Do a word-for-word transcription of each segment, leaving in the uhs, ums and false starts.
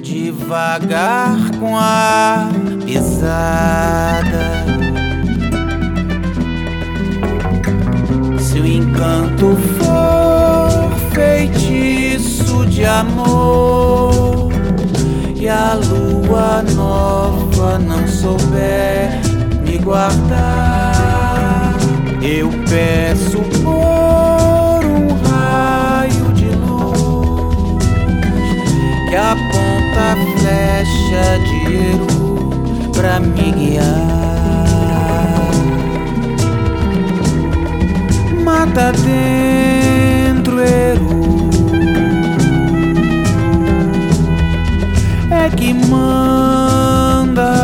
devagar com a pisada. Se o encanto for feitiço de amor e a lua nova não souber me guardar, eu peço por um raio de luz que aponta a flecha de Eru pra me guiar. Mata dentro, Eru, é que manda.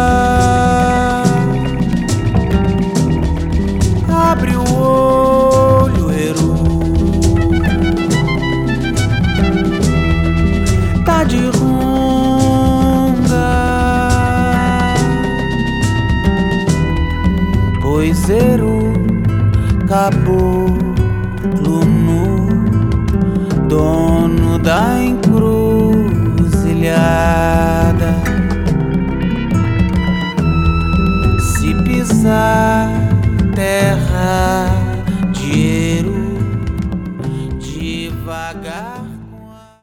Abre o olho, Eru, tá de ronda, pois Eru caboclo nu, dono da encruzilhada, se pisar